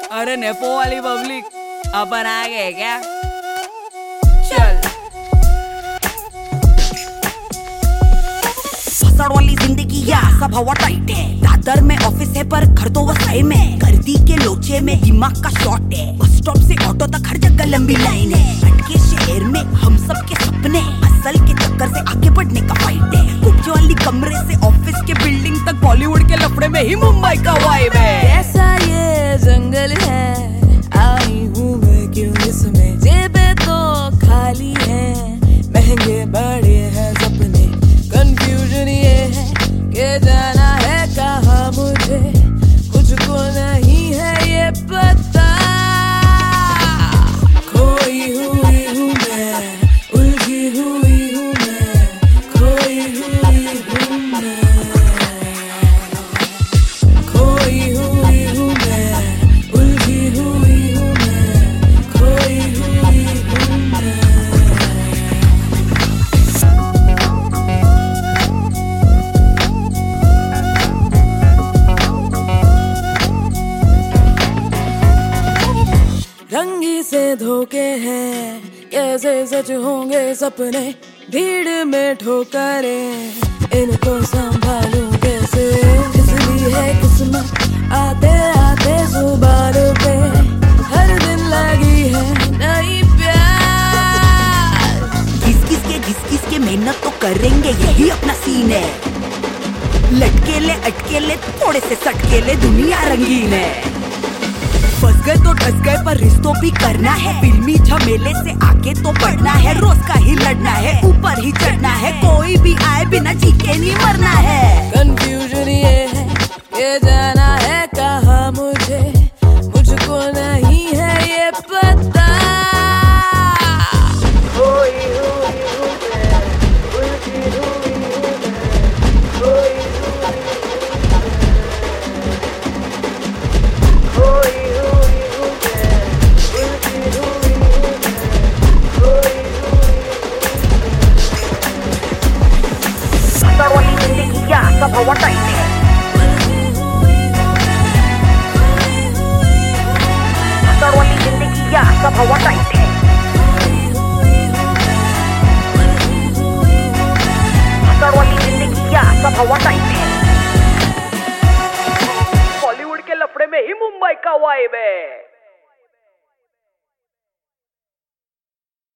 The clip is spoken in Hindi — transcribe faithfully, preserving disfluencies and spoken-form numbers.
अरे नेपो वाली पब्लिक अपन आ गए क्या? चल फसड़ वाली जिंदगी या सब हवा टाइट है। दादर में ऑफिस है पर घर तो वसई में। गर्दी के लोचे में दिमाग का शॉट है। बस स्टॉप से ऑटो तक हर जगह लंबी लाइन है। अटके शहर में हम सब के सपने, असल के चक्कर से आगे बढ़ने का फाइट है। कुछ वाली कमरे से ऑफिस के बिल्डिंग तक बॉलीवुड के लफड़े में ही मुंबई का वाइब है। कैसा ये जंगल है, आई हूँ मैं क्यों इसमें। जेबें तो खाली है, महंगे बड़े हैं सपने। कंफ्यूजन ये है कि जाना है कहाँ मुझे, मुझको नहीं है ये पता। खोई हुई हूँ मैं, उलझी हुई हूँ मैं, खोई हुई हूँ मैं, खोई हुई हूँ मैं, उलझी हुई हूँ मैं, खोई हुई हूँ मैं। रंगी से धोखे हैं, कैसे सच होंगे सपने। भीड़ में ठोकरें, इनको संभालूं कैसे। इसलिए है किस्मत आते आते जुबान पे, हर दिन लगी है नई प्यार। घिस घिस के घिस घिस के मेहनत तो करेंगे, यही अपना सीन है। लटके ले अटके ले थोड़े से सटके ले, दुनिया रंगीन है। फंस गए तो डस गए पर रिश्तों भी करना है। फिल्मी झमेले से आगे तो बढ़ना है। रोज का ही लड़ना है, ऊपर ही चढ़ना है। कोई भी आए बिना जीते नहीं मरना है। कंफ्यूजन ये है कि जाना है कहाँ मुझे, मुझको नहीं है ये पता। खोई हुई हूँ मैं, उलझी हुई हूँ मैं, खोई हुई हूँ मैं, उलझी हुई हूँ मैं, खोई फसड़ वाली जिंदगी या सब हवा टाइट है। फसड़ वाली जिंदगी या सब हवा टाइट है। फसड़ वाली जिंदगी या सब हवा टाइट है। बॉलीवुड के लफड़े में ही मुंबई का वाइब है।